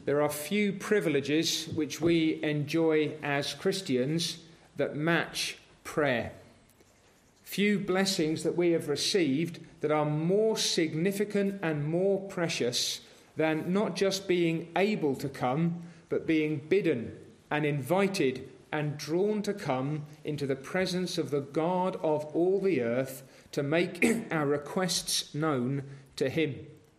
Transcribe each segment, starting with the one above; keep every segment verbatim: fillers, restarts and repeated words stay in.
There are few privileges which we enjoy as Christians that match prayer. Few blessings that we have received that are more significant and more precious than not just being able to come, but being bidden and invited and drawn to come into the presence of the God of all the earth to make our requests known to him.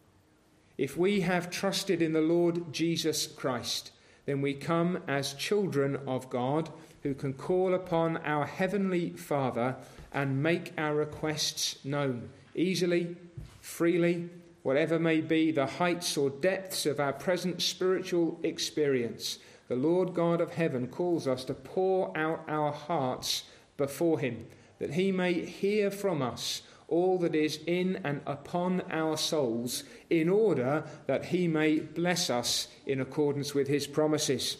If we have trusted in the Lord Jesus Christ, then we come as children of God who can call upon our Heavenly Father and make our requests known easily, freely, whatever may be the heights or depths of our present spiritual experience. The Lord God of heaven calls us to pour out our hearts before him, that he may hear from us all that is in and upon our souls, in order that he may bless us in accordance with his promises.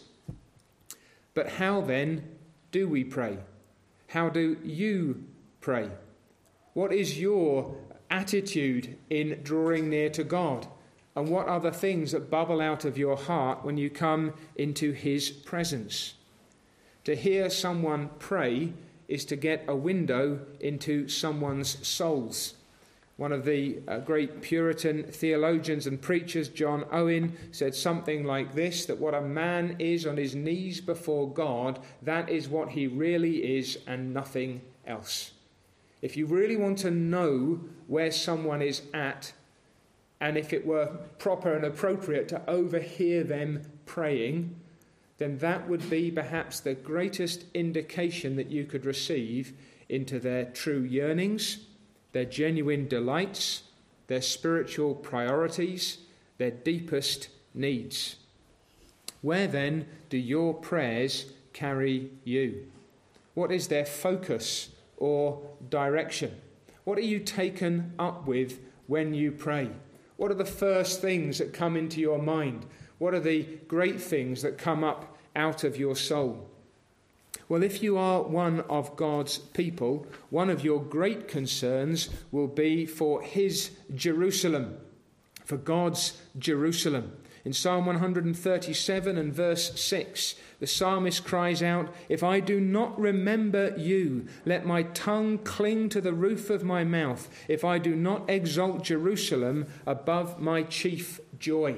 But how then do we pray? How do you pray? What is your attitude in drawing near to God? And what are the things that bubble out of your heart when you come into his presence? To hear someone pray is to get a window into someone's souls. One of the uh, great Puritan theologians and preachers, John Owen, said something like this, that what a man is on his knees before God, that is what he really is and nothing else. If you really want to know where someone is at, and if it were proper and appropriate to overhear them praying, then that would be perhaps the greatest indication that you could receive into their true yearnings, their genuine delights, their spiritual priorities, their deepest needs. Where then do your prayers carry you? What is their focus or direction? What are you taken up with when you pray? What are the first things that come into your mind? What are the great things that come up out of your soul? Well, if you are one of God's people, one of your great concerns will be for his Jerusalem, for God's Jerusalem. In Psalm one thirty-seven and verse six, the psalmist cries out, "If I do not remember you, let my tongue cling to the roof of my mouth, if I do not exalt Jerusalem above my chief joy."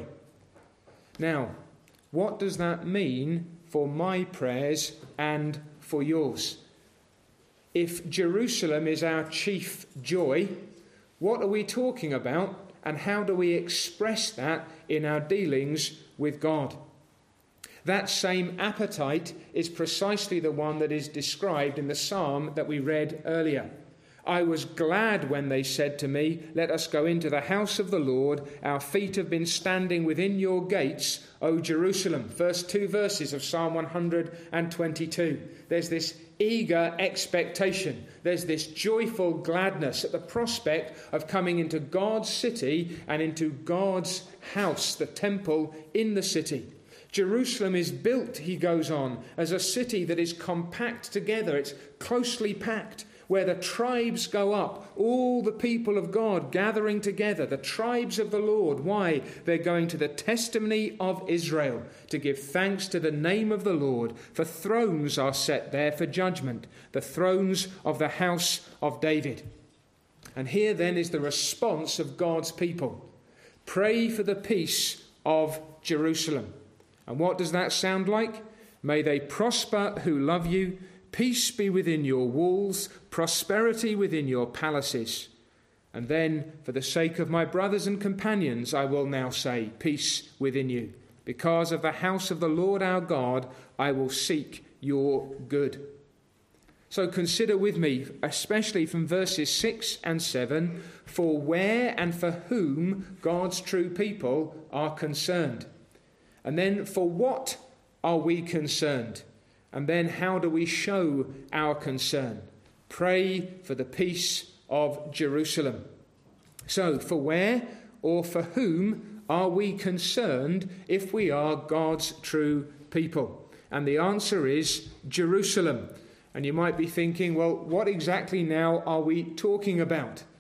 Now, what does that mean for my prayers and for yours? If Jerusalem is our chief joy, what are we talking about, and how do we express that in our dealings with God? That same appetite is precisely the one that is described in the psalm that we read earlier. "I was glad when they said to me, 'Let us go into the house of the Lord. Our feet have been standing within your gates, O Jerusalem.'" First two verses of Psalm one twenty-two. There's this eager expectation. There's this joyful gladness at the prospect of coming into God's city and into God's house, the temple in the city. Jerusalem is built, he goes on, as a city that is compact together. It's closely packed, where the tribes go up, all the people of God gathering together, the tribes of the Lord. Why? They're going to the testimony of Israel to give thanks to the name of the Lord, for thrones are set there for judgment, the thrones of the house of David. And here then is the response of God's people. Pray for the peace of Jerusalem. And what does that sound like? May they prosper who love you. Peace be within your walls, prosperity within your palaces. And then, for the sake of my brothers and companions, I will now say, peace within you. Because of the house of the Lord our God, I will seek your good. So consider with me, especially from verses six and seven, for where and for whom God's true people are concerned. And then, for what are we concerned? And then, how do we show our concern? Pray for the peace of Jerusalem. So, for where or for whom are we concerned if we are God's true people? And the answer is Jerusalem. And you might be thinking, well, what exactly now are we talking about?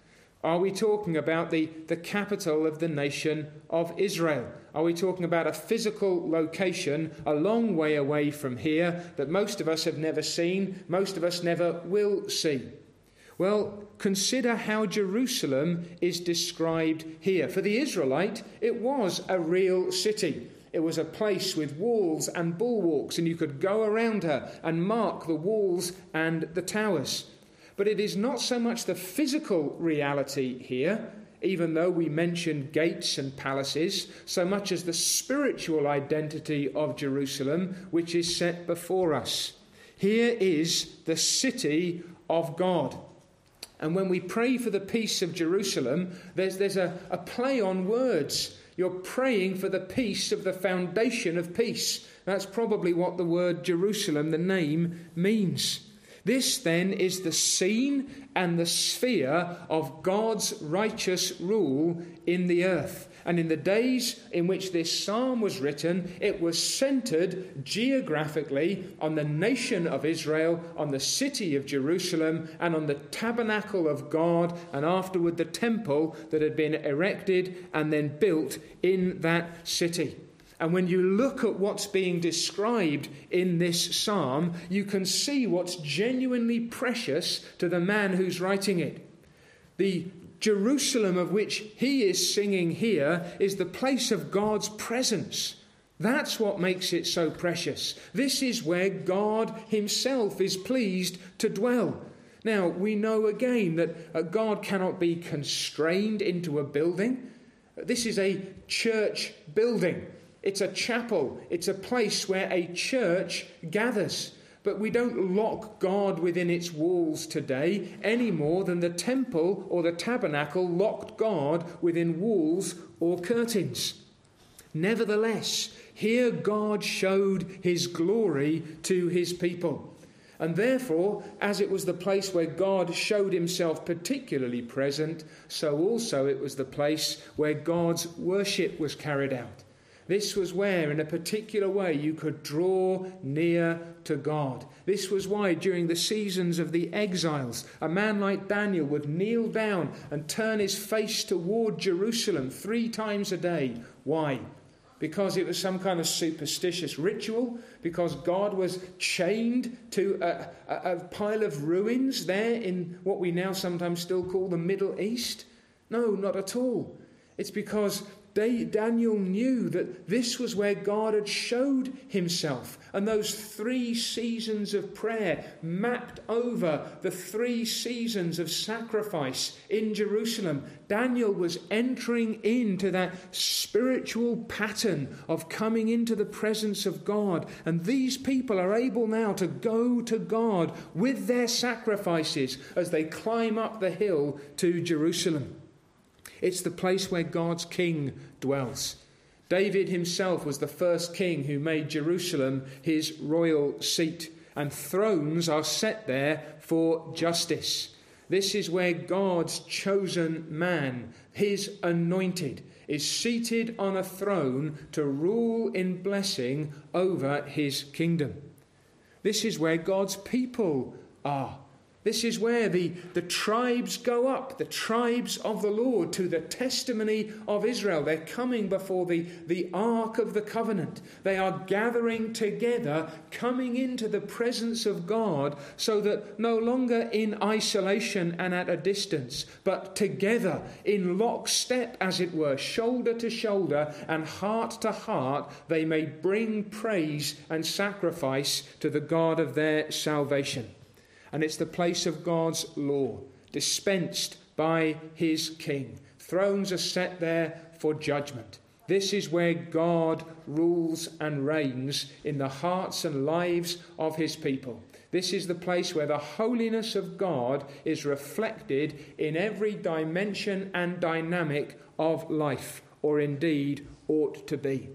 Are we talking about the, the capital of the nation of Israel? Are we talking about a physical location a long way away from here that most of us have never seen, most of us never will see? Well, consider how Jerusalem is described here. For the Israelite, it was a real city. It was a place with walls and bulwarks, and you could go around her and mark the walls and the towers. But it is not so much the physical reality here, even though we mention gates and palaces, so much as the spiritual identity of Jerusalem, which is set before us. Here is the city of God. And when we pray for the peace of Jerusalem, there's, there's a, a play on words. You're praying for the peace of the foundation of peace. That's probably what the word Jerusalem, the name, means. This then is the scene and the sphere of God's righteous rule in the earth. And in the days in which this psalm was written, it was centered geographically on the nation of Israel, on the city of Jerusalem, and on the tabernacle of God, and afterward the temple that had been erected and then built in that city. And when you look at what's being described in this psalm, you can see what's genuinely precious to the man who's writing it. The Jerusalem of which he is singing here is the place of God's presence. That's what makes it so precious. This is where God himself is pleased to dwell. Now, we know again that God cannot be constrained into a building. This is a church building. It's a chapel. It's a place where a church gathers. But we don't lock God within its walls today any more than the temple or the tabernacle locked God within walls or curtains. Nevertheless, here God showed his glory to his people. And therefore, as it was the place where God showed himself particularly present, so also it was the place where God's worship was carried out. This was where, in a particular way, you could draw near to God. This was why, during the seasons of the exiles, a man like Daniel would kneel down and turn his face toward Jerusalem three times a day. Why? Because it was some kind of superstitious ritual? Because God was chained to a, a, a pile of ruins there in what we now sometimes still call the Middle East? No, not at all. It's because Daniel knew that this was where God had showed himself. And those three seasons of prayer mapped over the three seasons of sacrifice in Jerusalem. Daniel was entering into that spiritual pattern of coming into the presence of God. And these people are able now to go to God with their sacrifices as they climb up the hill to Jerusalem. It's the place where God's king dwells. David himself was the first king who made Jerusalem his royal seat, and thrones are set there for justice. This is where God's chosen man, his anointed, is seated on a throne to rule in blessing over his kingdom. This is where God's people are. This is where the, the tribes go up, the tribes of the Lord, to the testimony of Israel. They're coming before the, the Ark of the Covenant. They are gathering together, coming into the presence of God, so that no longer in isolation and at a distance, but together in lockstep, as it were, shoulder to shoulder and heart to heart, they may bring praise and sacrifice to the God of their salvation. And it's the place of God's law, dispensed by his king. Thrones are set there for judgment. This is where God rules and reigns in the hearts and lives of his people. This is the place where the holiness of God is reflected in every dimension and dynamic of life, or indeed ought to be.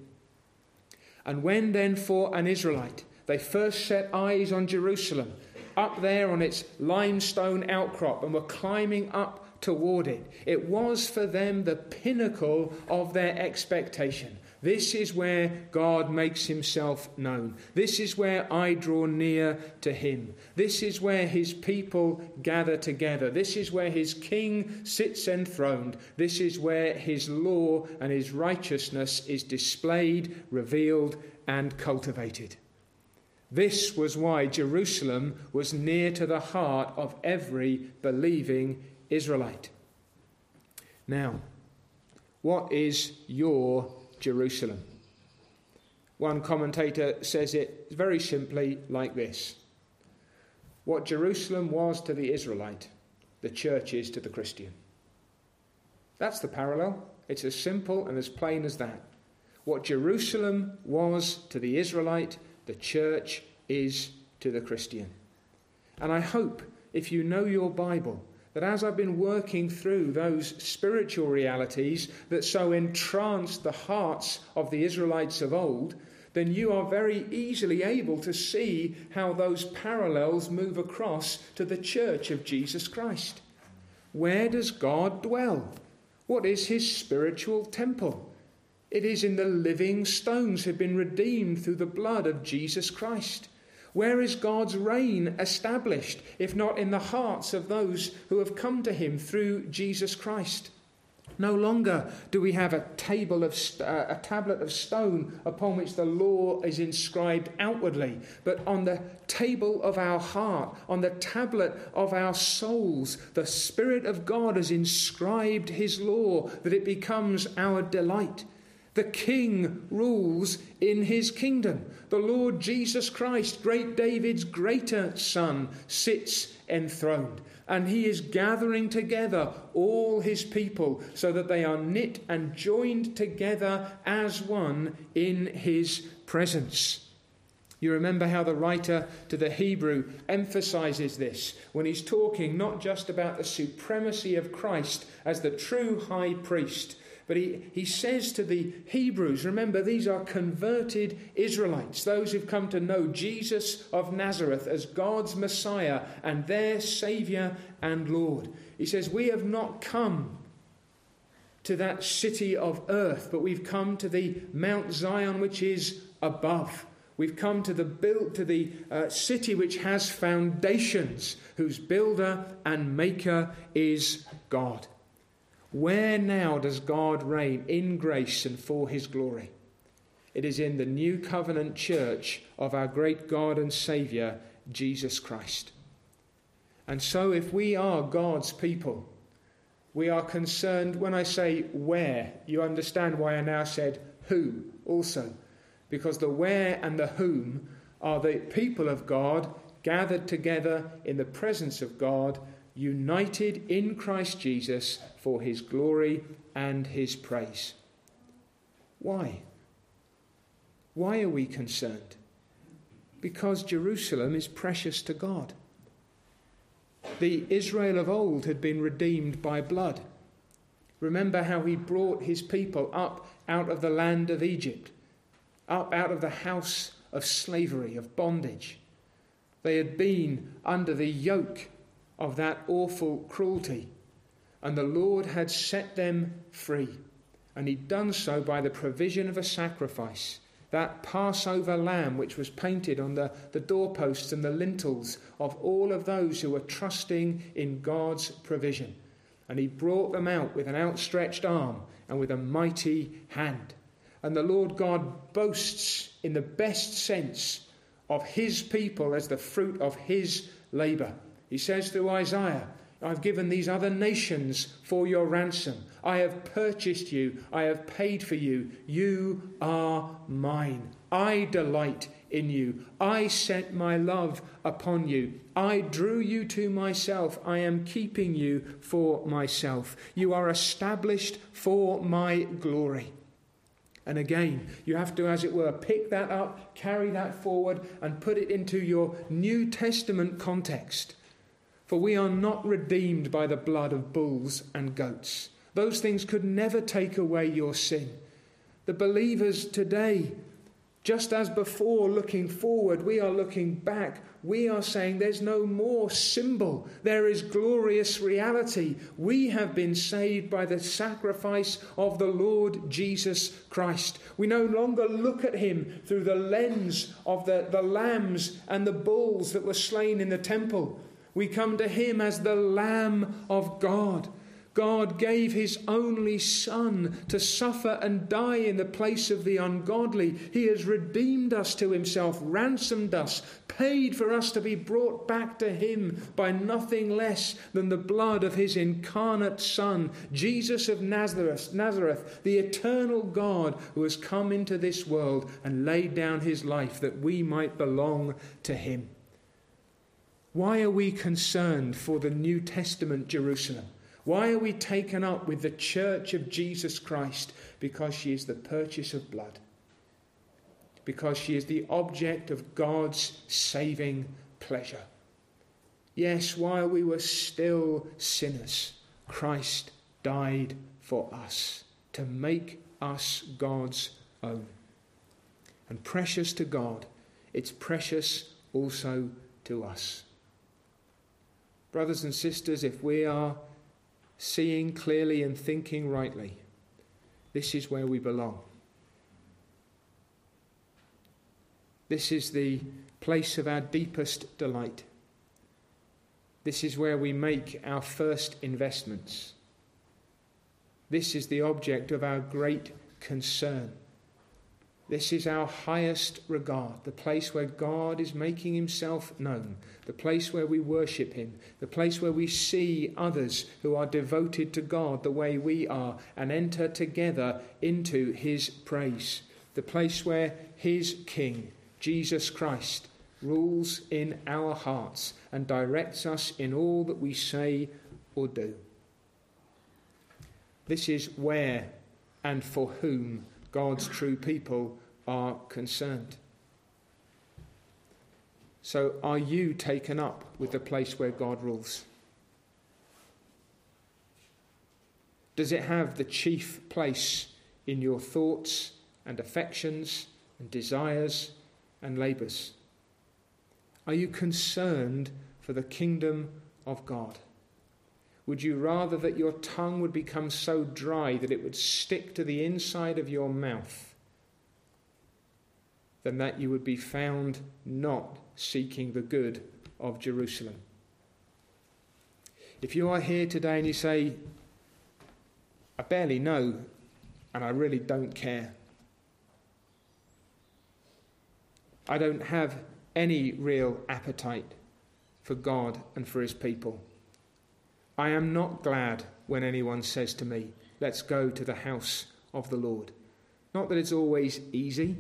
And when then for an Israelite they first set eyes on Jerusalem, up there on its limestone outcrop, and were climbing up toward it, it was for them the pinnacle of their expectation. This is where God makes himself known. This is where I draw near to him. This is where his people gather together. This is where his king sits enthroned. This is where his law and his righteousness is displayed, revealed, and cultivated. This was why Jerusalem was near to the heart of every believing Israelite. Now, what is your Jerusalem? One commentator says it very simply like this: what Jerusalem was to the Israelite, the church is to the Christian. That's the parallel. It's as simple and as plain as that. What Jerusalem was to the Israelite, the church is to the Christian. And I hope, if you know your Bible, that as I've been working through those spiritual realities that so entranced the hearts of the Israelites of old, then you are very easily able to see how those parallels move across to the church of Jesus Christ. Where does God dwell? What is his spiritual temple? It is in the living stones who have been redeemed through the blood of Jesus Christ. Where is God's reign established, if not in the hearts of those who have come to him through Jesus Christ? No longer do we have a table of st- uh, a tablet of stone upon which the law is inscribed outwardly, but on the table of our heart, on the tablet of our souls, the Spirit of God has inscribed his law, that it becomes our delight. The King rules in his kingdom. The Lord Jesus Christ, great David's greater son, sits enthroned. And he is gathering together all his people so that they are knit and joined together as one in his presence. You remember how the writer to the Hebrew emphasizes this when he's talking not just about the supremacy of Christ as the true high priest, but he, he says to the Hebrews, remember, these are converted Israelites, those who've come to know Jesus of Nazareth as God's Messiah and their Saviour and Lord. He says, we have not come to that city of earth, but we've come to the Mount Zion which is above. We've come to the build, to the uh, city which has foundations, whose builder and maker is God. Where now does God reign in grace and for his glory? It is in the new covenant church of our great God and Saviour, Jesus Christ. And so if we are God's people, we are concerned, when I say where, you understand why I now said who also. Because the where and the whom are the people of God gathered together in the presence of God, united in Christ Jesus for his glory and his praise. Why? Why are we concerned? Because Jerusalem is precious to God. The Israel of old had been redeemed by blood. Remember how he brought his people up out of the land of Egypt, up out of the house of slavery, of bondage. They had been under the yoke of that awful cruelty, and the Lord had set them free, and he'd done so by the provision of a sacrifice, that Passover lamb which was painted on the, the doorposts and the lintels of all of those who were trusting in God's provision. And he brought them out with an outstretched arm and with a mighty hand. And the Lord God boasts in the best sense of his people as the fruit of his labour. He says through Isaiah, I've given these other nations for your ransom. I have purchased you. I have paid for you. You are mine. I delight in you. I set my love upon you. I drew you to myself. I am keeping you for myself. You are established for my glory. And again, you have to, as it were, pick that up, carry that forward, and put it into your New Testament context. For we are not redeemed by the blood of bulls and goats. Those things could never take away your sin. The believers today, Just as before, looking forward, we are looking back. We are saying there's no more symbol. There is glorious reality. We have been saved by the sacrifice of the Lord Jesus Christ. We no longer look at him through the lens of the, the lambs and the bulls that were slain in the temple. We come to him as the Lamb of God. God gave his only Son to suffer and die in the place of the ungodly. He has redeemed us to himself, ransomed us, paid for us to be brought back to him by nothing less than the blood of his incarnate Son, Jesus of Nazareth, Nazareth, the eternal God who has come into this world and laid down his life that we might belong to him. Why are we concerned for the New Testament Jerusalem? Why are we taken up with the church of Jesus Christ? Because she is the purchase of blood. Because she is the object of God's saving pleasure. Yes, while we were still sinners, Christ died for us to make us God's own. And precious to God, it's precious also to us. Brothers and sisters, if we are seeing clearly and thinking rightly, this is where we belong. This is the place of our deepest delight. This is where we make our first investments. This is the object of our great concern. This is our highest regard, the place where God is making himself known, the place where we worship him, the place where we see others who are devoted to God the way we are and enter together into his praise, the place where his King, Jesus Christ, rules in our hearts and directs us in all that we say or do. This is where and for whom God's true people are concerned. So are you taken up with the place where God rules? Does it have the chief place in your thoughts and affections and desires and labours? Are you concerned for the kingdom of God? Would you rather that your tongue would become so dry that it would stick to the inside of your mouth than that you would be found not seeking the good of Jerusalem? If you are here today and you say, I barely know and I really don't care. I don't have any real appetite for God and for his people. I am not glad when anyone says to me, let's go to the house of the Lord. Not that it's always easy.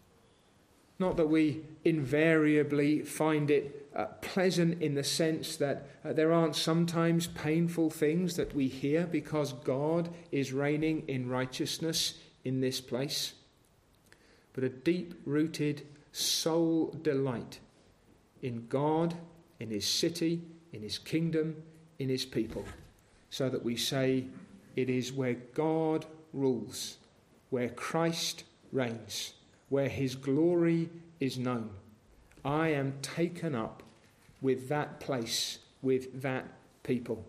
Not that we invariably find it uh, pleasant in the sense that uh, there aren't sometimes painful things that we hear because God is reigning in righteousness in this place. But a deep-rooted soul delight in God, in his city, in his kingdom, in his people, so that we say it is where God rules, where Christ reigns, where his glory is known. I am taken up with that place, with that people.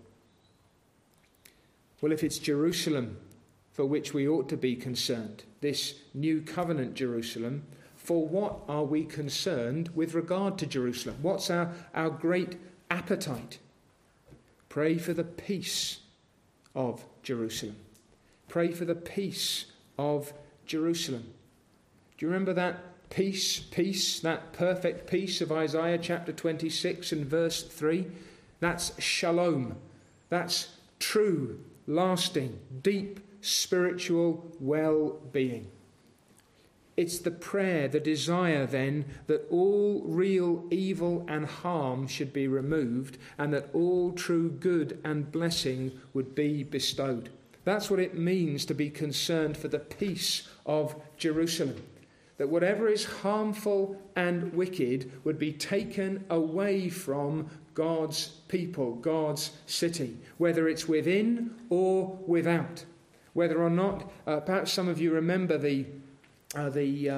Well, if it's Jerusalem for which we ought to be concerned, this new covenant Jerusalem, for what are we concerned with regard to Jerusalem? What's our, our great appetite? Pray for the peace of Jerusalem. Pray for the peace of Jerusalem. Do you remember that peace, peace, that perfect peace of Isaiah chapter twenty-six and verse three? That's shalom. That's true, lasting, deep, spiritual well-being. It's the prayer, the desire then, that all real evil and harm should be removed and that all true good and blessing would be bestowed. That's what it means to be concerned for the peace of Jerusalem. That whatever is harmful and wicked would be taken away from God's people, God's city, whether it's within or without. Whether or not, uh, perhaps some of you remember the Uh, the uh,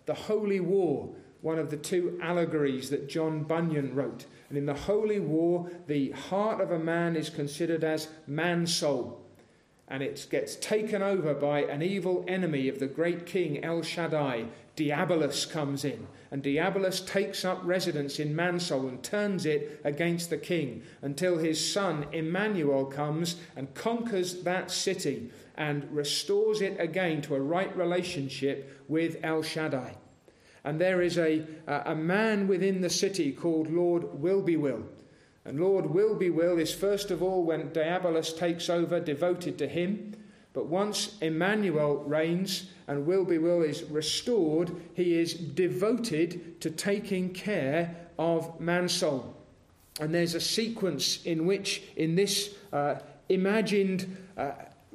the Holy War, one of the two allegories that John Bunyan wrote. And in the Holy War, the heart of a man is considered as man's soul. And it gets taken over by an evil enemy of the great king El Shaddai. Diabolus comes in, and Diabolus takes up residence in man's soul and turns it against the king until his son Emmanuel comes and conquers that city and restores it again to a right relationship with El Shaddai. And there is a, a man within the city called Lord Wilby-Will. And Lord Wilby-Will is first of all, when Diabolus takes over, devoted to him. But once Emmanuel reigns and Wilby-Will is restored, he is devoted to taking care of man's soul. And there's a sequence in which, in this uh, imagined uh,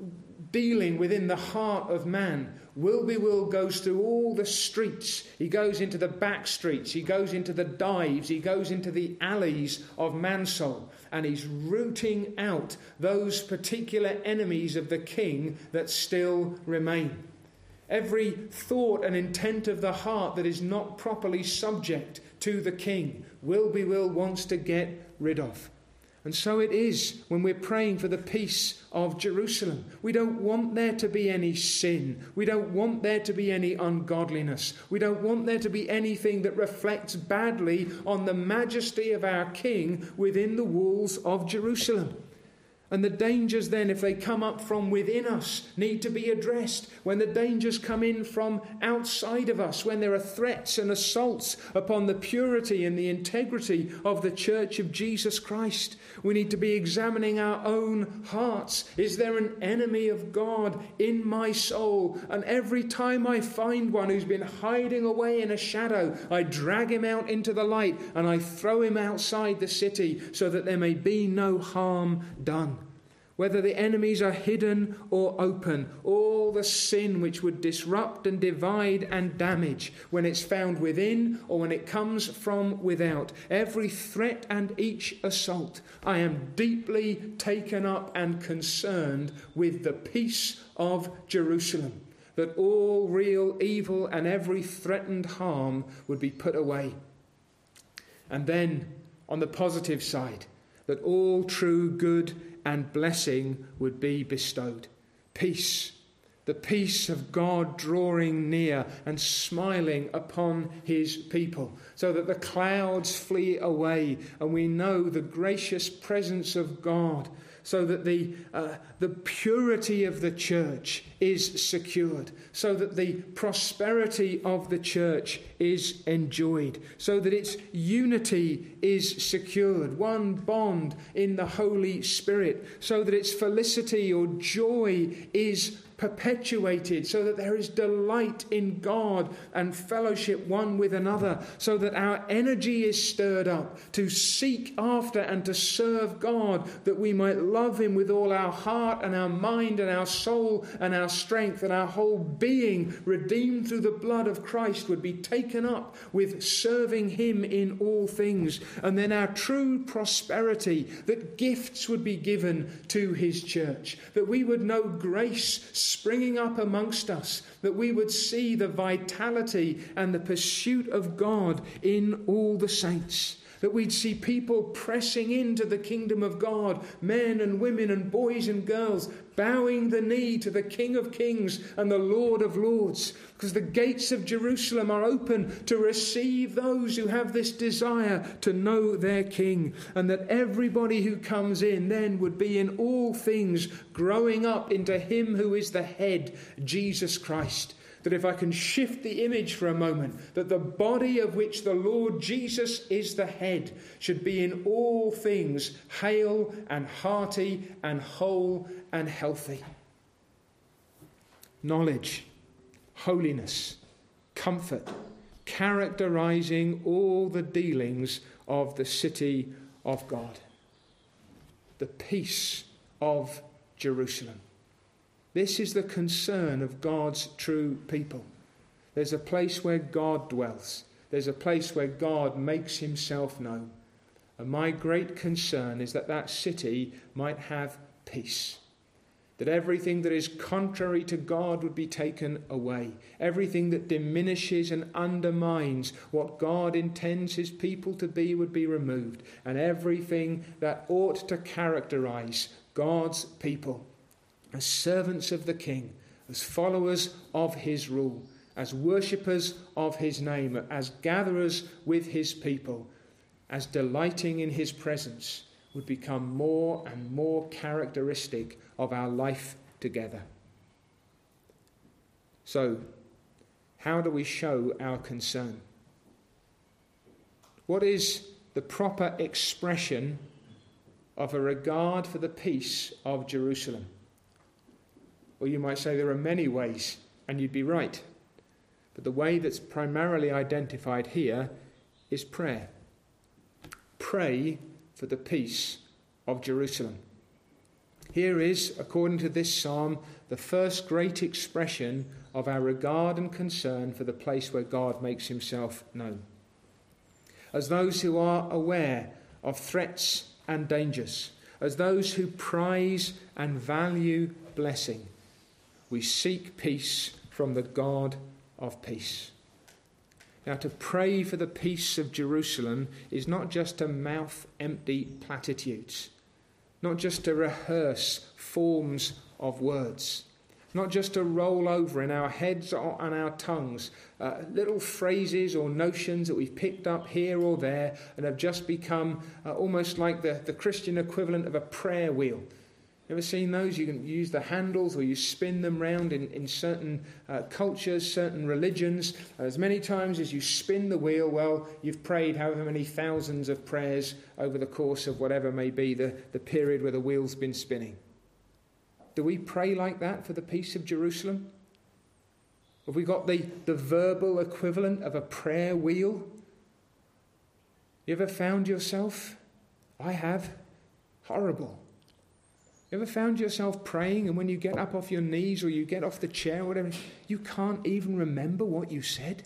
dealing within the heart of man, Wilby-Will goes through all the streets. He goes into the back streets. He goes into the dives. He goes into the alleys of man's soul. And he's rooting out those particular enemies of the king that still remain. Every thought and intent of the heart that is not properly subject to the king, Wilby-Will wants to get rid of. And so it is when we're praying for the peace of Jerusalem. We don't want there to be any sin. We don't want there to be any ungodliness. We don't want there to be anything that reflects badly on the majesty of our King within the walls of Jerusalem. And the dangers then, if they come up from within us, need to be addressed. When the dangers come in from outside of us, when there are threats and assaults upon the purity and the integrity of the Church of Jesus Christ, we need to be examining our own hearts. Is there an enemy of God in my soul? And every time I find one who's been hiding away in a shadow, I drag him out into the light and I throw him outside the city so that there may be no harm done. Whether the enemies are hidden or open, all the sin which would disrupt and divide and damage when it's found within or when it comes from without, every threat and each assault, I am deeply taken up and concerned with the peace of Jerusalem, that all real evil and every threatened harm would be put away. And then, on the positive side, that all true good and blessing would be bestowed. Peace, the peace of God drawing near and smiling upon his people, so that the clouds flee away and we know the gracious presence of God, so that the uh, the purity of the church is secured, so that the prosperity of the church is enjoyed, so that its unity is secured, one bond in the Holy Spirit, so that its felicity or joy is perpetuated, so that there is delight in God and fellowship one with another, so that our energy is stirred up to seek after and to serve God, that we might love him with all our heart and our mind and our soul and our strength, and our whole being, redeemed through the blood of Christ, would be taken up with serving him in all things. And then our true prosperity, that gifts would be given to his church, that we would know grace springing up amongst us, that we would see the vitality and the pursuit of God in all the saints, that we'd see people pressing into the kingdom of God, men and women and boys and girls, bowing the knee to the King of Kings and the Lord of Lords, because the gates of Jerusalem are open to receive those who have this desire to know their King, and that everybody who comes in then would be in all things growing up into him who is the head, Jesus Christ. That if I can shift the image for a moment, that the body of which the Lord Jesus is the head should be in all things hale and hearty and whole and healthy. Knowledge, holiness, comfort, characterizing all the dealings of the city of God. The peace of Jerusalem. This is the concern of God's true people. There's a place where God dwells. There's a place where God makes himself known. And my great concern is that that city might have peace. that everything that is contrary to God would be taken away. Everything that diminishes and undermines what God intends his people to be would be removed. And everything that ought to characterize God's people as servants of the King, as followers of his rule, as worshippers of his name, as gatherers with his people, as delighting in his presence, would become more and more characteristic of our life together. So, how do we show our concern? What is the proper expression of a regard for the peace of Jerusalem? Well, you might say there are many ways, and you'd be right. But the way that's primarily identified here is prayer. Pray for the peace of Jerusalem. Here is, according to this psalm, the first great expression of our regard and concern for the place where God makes himself known. As those who are aware of threats and dangers, as those who prize and value blessing, we seek peace from the God of peace. Now, to pray for the peace of Jerusalem is not just to mouth empty platitudes, not just to rehearse forms of words, not just to roll over in our heads or on our tongues uh, little phrases or notions that we've picked up here or there and have just become uh, almost like the, the Christian equivalent of a prayer wheel. You ever seen those? You can use the handles or you spin them round in, in certain uh, cultures, certain religions. As many times as you spin the wheel, well, you've prayed however many thousands of prayers over the course of whatever may be the, the period where the wheel's been spinning. Do we pray like that for the peace of Jerusalem? Have we got the, the verbal equivalent of a prayer wheel? You ever found yourself? I have. Horrible. You ever found yourself praying and when you get up off your knees or you get off the chair or whatever, you can't even remember what you said?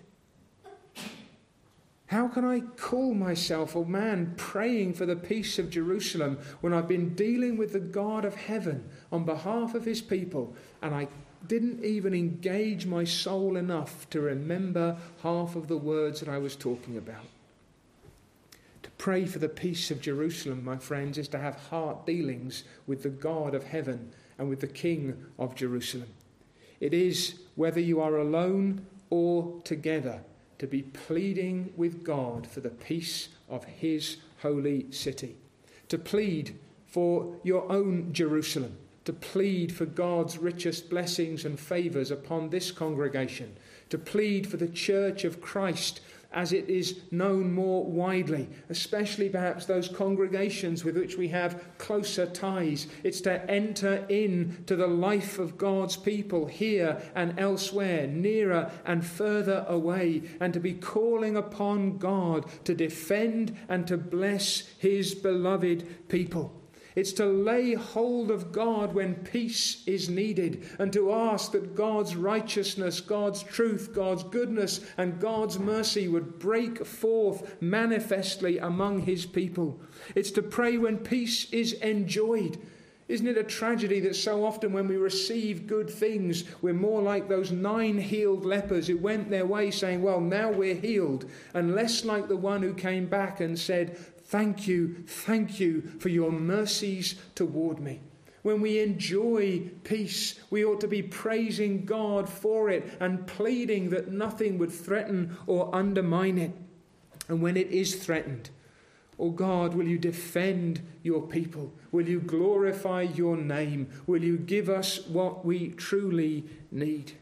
How can I call myself a man praying for the peace of Jerusalem when I've been dealing with the God of heaven on behalf of his people and I didn't even engage my soul enough to remember half of the words that I was talking about? Pray for the peace of Jerusalem, my friends, is to have heart dealings with the God of heaven and with the King of Jerusalem. It is, whether you are alone or together, to be pleading with God for the peace of his holy city. To plead for your own Jerusalem. To plead for God's richest blessings and favours upon this congregation. To plead for the Church of Christ as it is known more widely, especially perhaps those congregations with which we have closer ties. It's to enter into the life of God's people here and elsewhere, nearer and further away, and to be calling upon God to defend and to bless his beloved people. It's to lay hold of God when peace is needed and to ask that God's righteousness, God's truth, God's goodness and God's mercy would break forth manifestly among his people. It's to pray when peace is enjoyed. Isn't it a tragedy that so often when we receive good things, we're more like those nine healed lepers who went their way saying, well, now we're healed, and less like the one who came back and said, thank you, thank you for your mercies toward me. When we enjoy peace, we ought to be praising God for it and pleading that nothing would threaten or undermine it. And when it is threatened, oh God, will you defend your people? Will you glorify your name? Will you give us what we truly need?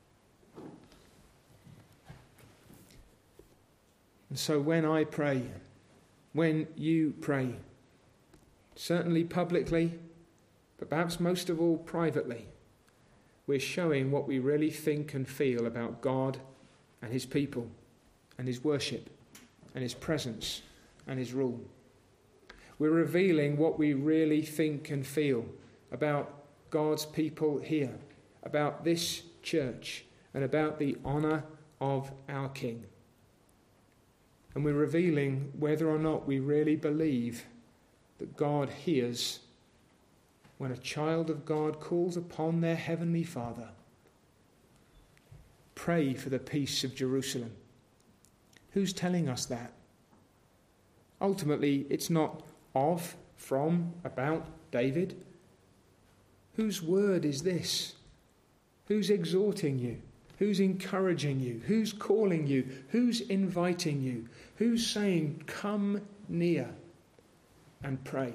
And so when I pray, when you pray, certainly publicly, but perhaps most of all privately, we're showing what we really think and feel about God and his people and his worship and his presence and his rule. We're revealing what we really think and feel about God's people here, about this church, and about the honour of our King. And we're revealing whether or not we really believe that God hears when a child of God calls upon their heavenly Father. Pray for the peace of Jerusalem. Who's telling us that? Ultimately, it's not of, from, about David. Whose word is this? Who's exhorting you? Who's encouraging you? Who's calling you? Who's inviting you? Who's saying, come near and pray?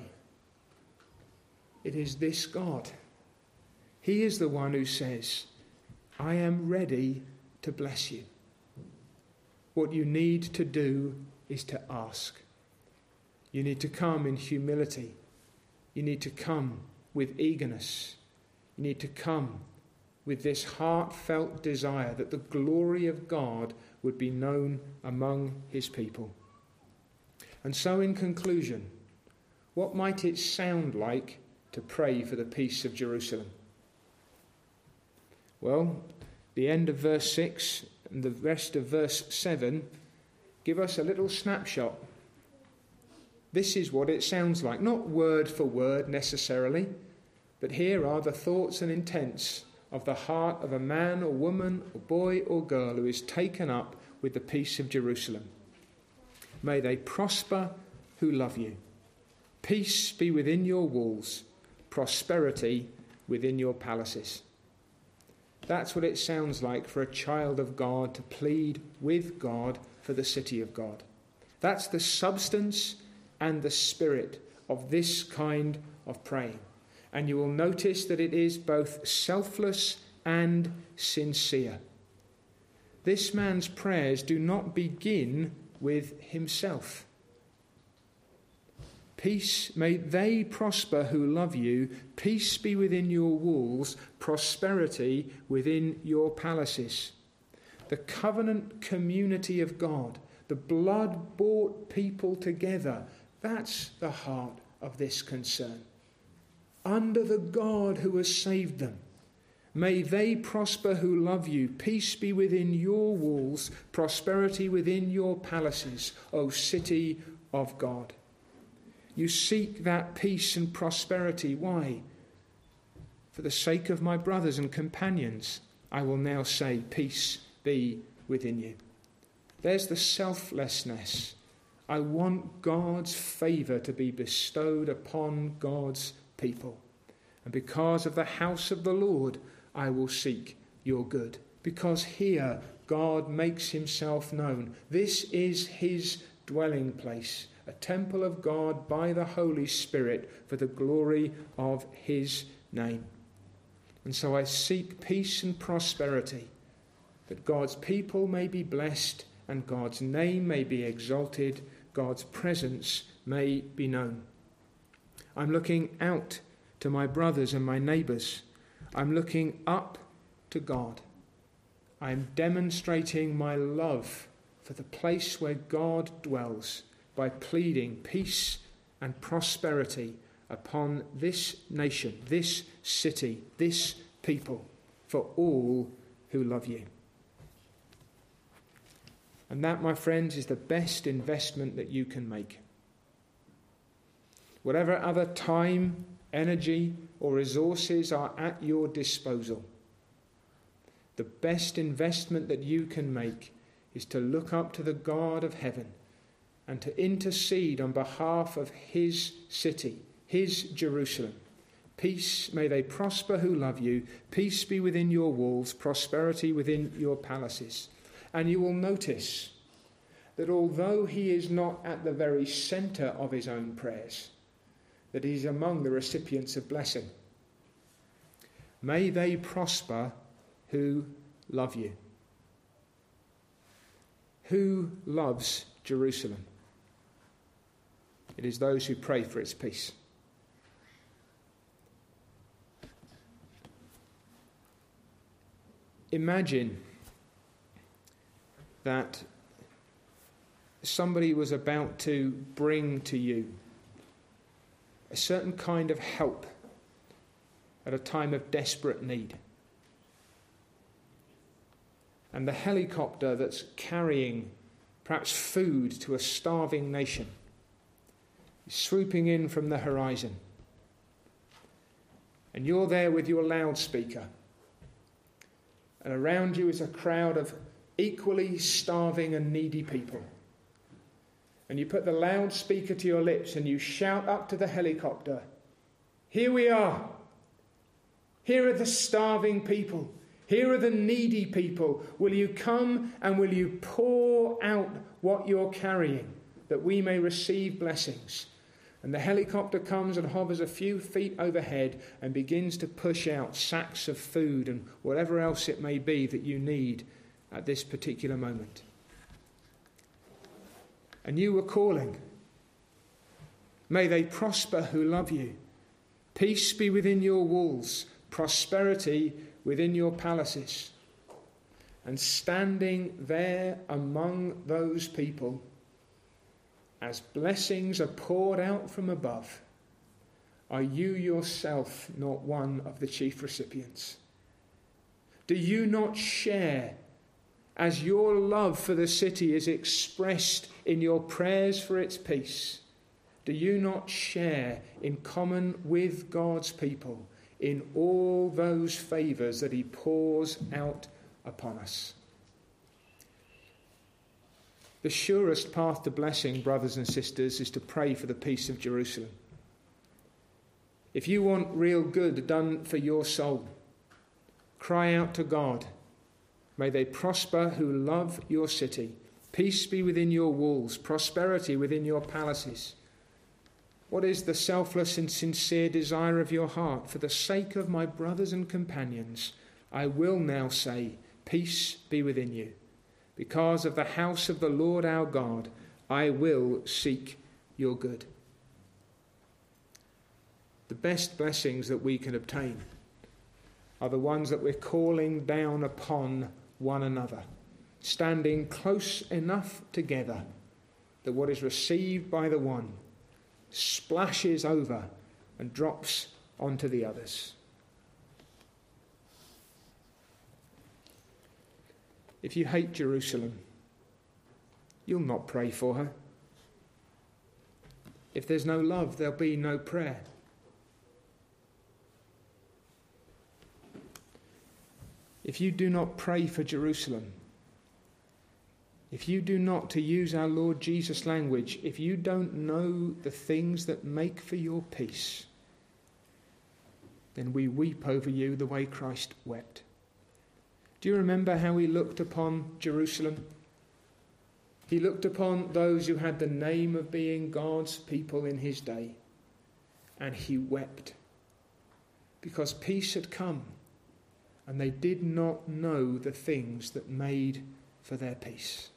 It is this God. He is the one who says, I am ready to bless you. What you need to do is to ask. You need to come in humility. You need to come with eagerness. You need to come with this heartfelt desire that the glory of God would be known among his people. And so in conclusion, what might it sound like to pray for the peace of Jerusalem? Well, the end of verse six and the rest of verse seven give us a little snapshot. This is what it sounds like, not word for word necessarily, but here are the thoughts and intents of the heart of a man or woman or boy or girl who is taken up with the peace of Jerusalem. May they prosper who love you. Peace be within your walls, prosperity within your palaces. That's what it sounds like for a child of God to plead with God for the city of God. That's the substance and the spirit of this kind of praying. And you will notice that it is both selfless and sincere. This man's prayers do not begin with himself. Peace, may they prosper who love you. Peace be within your walls, prosperity within your palaces. The covenant community of God, the blood-bought people together, that's the heart of this concern. Under the God who has saved them. May they prosper who love you. Peace be within your walls, prosperity within your palaces, O city of God. You seek that peace and prosperity. Why? For the sake of my brothers and companions, I will now say, peace be within you. There's the selflessness. I want God's favour to be bestowed upon God's people. And because of the house of the Lord, I will seek your good. Because here God makes himself known. This is his dwelling place, a temple of God by the Holy Spirit for the glory of his name. And so I seek peace and prosperity, that God's people may be blessed and God's name may be exalted, God's presence may be known. I'm looking out to my brothers and my neighbours. I'm looking up to God. I'm demonstrating my love for the place where God dwells by pleading peace and prosperity upon this nation, this city, this people, for all who love you. And that, my friends, is the best investment that you can make. Whatever other time, energy, or resources are at your disposal, the best investment that you can make is to look up to the God of heaven and to intercede on behalf of his city, his Jerusalem. Peace, may they prosper who love you. Peace be within your walls, prosperity within your palaces. And you will notice that although he is not at the very centre of his own prayers, that he's among the recipients of blessing. May they prosper who love you. Who loves Jerusalem? It is those who pray for its peace. Imagine that somebody was about to bring to you a certain kind of help at a time of desperate need. And the helicopter that's carrying perhaps food to a starving nation is swooping in from the horizon. And you're there with your loudspeaker. And around you is a crowd of equally starving and needy people. And you put the loudspeaker to your lips and you shout up to the helicopter, "Here we are. Here are the starving people. Here are the needy people. Will you come and will you pour out what you're carrying, that we may receive blessings?" And the helicopter comes and hovers a few feet overhead and begins to push out sacks of food and whatever else it may be that you need at this particular moment. And you were calling, "May they prosper who love you. Peace be within your walls, prosperity within your palaces." And standing there among those people, as blessings are poured out from above, are you yourself not one of the chief recipients? Do you not share, as your love for the city is expressed in your prayers for its peace, do you not share in common with God's people in all those favours that he pours out upon us? The surest path to blessing, brothers and sisters, is to pray for the peace of Jerusalem. If you want real good done for your soul, cry out to God. May they prosper who love your city. Peace be within your walls, prosperity within your palaces. What is the selfless and sincere desire of your heart? For the sake of my brothers and companions, I will now say, peace be within you. Because of the house of the Lord our God, I will seek your good. The best blessings that we can obtain are the ones that we're calling down upon one another, standing close enough together that what is received by the one splashes over and drops onto the others. If you hate Jerusalem, you'll not pray for her. If there's no love, there'll be no prayer. If you do not pray for Jerusalem, if you do not, to use our Lord Jesus' language, if you don't know the things that make for your peace, then we weep over you the way Christ wept. Do you remember how he looked upon Jerusalem? He looked upon those who had the name of being God's people in his day, and he wept because peace had come and they did not know the things that made for their peace.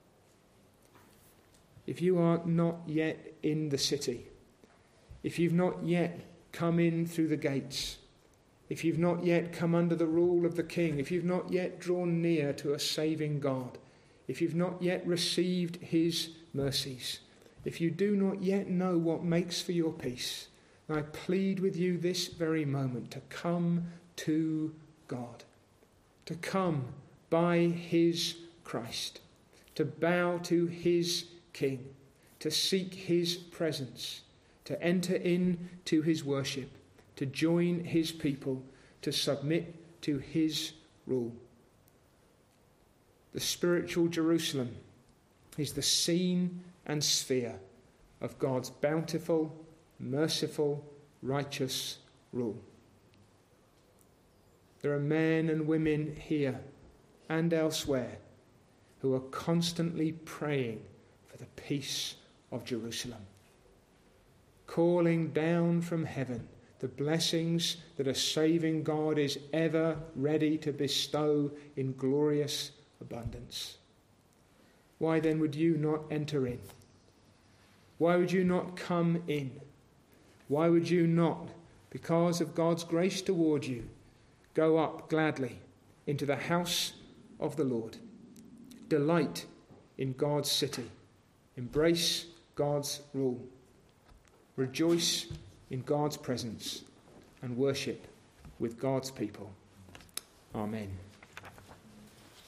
If you are not yet in the city, if you've not yet come in through the gates, if you've not yet come under the rule of the King, if you've not yet drawn near to a saving God, if you've not yet received his mercies, if you do not yet know what makes for your peace, I plead with you this very moment to come to God, to come by his Christ, to bow to his King, to seek his presence, to enter into his worship, to join his people, to submit to his rule. The spiritual Jerusalem is the scene and sphere of God's bountiful, merciful, righteous rule. There are men and women here and elsewhere who are constantly praying for the peace of Jerusalem, calling down from heaven the blessings that a saving God is ever ready to bestow in glorious abundance. Why then would you not enter in? Why would you not come in? Why would you not, because of God's grace toward you, go up gladly into the house of the Lord? Delight in God's city. Embrace God's rule. Rejoice in God's presence and worship with God's people. Amen.